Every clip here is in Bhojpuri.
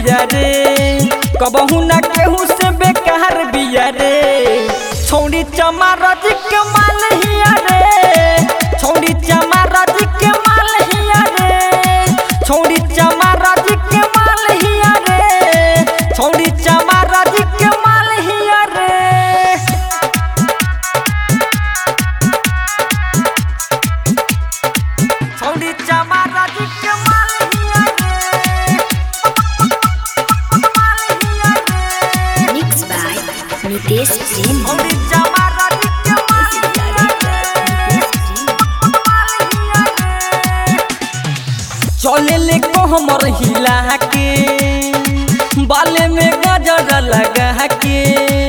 बिया रे कबहू ना केहू से बेकार बिया रे छौड़ी चमारा जी के माल हिया रे छौड़ी चमारा जी के माल हिया रे छौड़ी चमारा जी के माल हिया रे छौड़ी चमारा जी के माल हिया रे छौड़ी चमारा जी के माल हिया रे माल हिया रे मिक्स बाय नितेश जैन। छौड़ी चमारा जी के माल हिया रे माल हिया रे चले ले को हमर हिला के बाले में गजर लगा के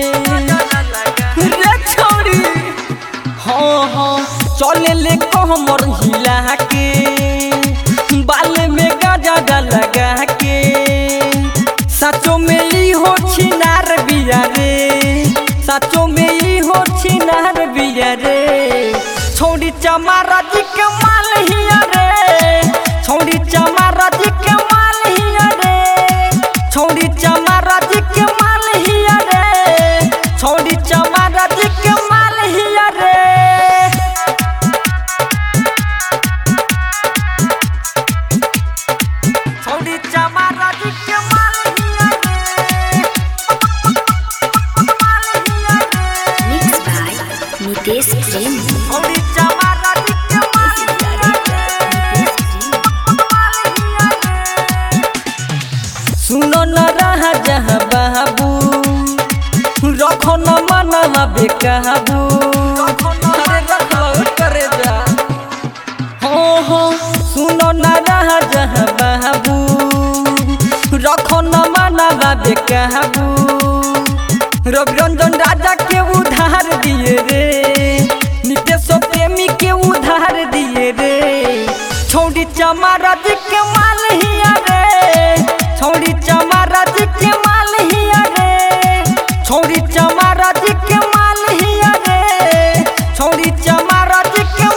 रे छौड़ी हाँ चले ले को हमर हिला के बाले में गजर लगा के सचो में ई हो छिनार बिया रे सचो में ई हो छिनार बिया रे छौड़ी चमारा जी के माल हिया रे छौड़ी चमारा जी के माल हिया रे छौड़ी चमारा जी के माल हिया रे छौड़ी चमारा जी के माल हिया रे छौड़ी चमारा जी के माल हिया रे माल हिया रे मिक्स बाय नितेश जैन। छौड़ी चमारा जी के माल हिया रे माल हिया रे सुनो न रहा जहाँ बाबू रखो न मनवा बेकाबू अरे रखो करे जा हो सुनो न रहा जहाँ बाबू रखो न मनवा बेकाबू रवि रंजन राजा के उधार दिए रे नितेश प्रेमी के उधार दिए रे छौड़ी चमारा जी के माल हिया रे छौड़ी चमारा जी के माल हिया रे छौड़ी चमारा जी के माल हिया रे छौड़ी चमारा जी के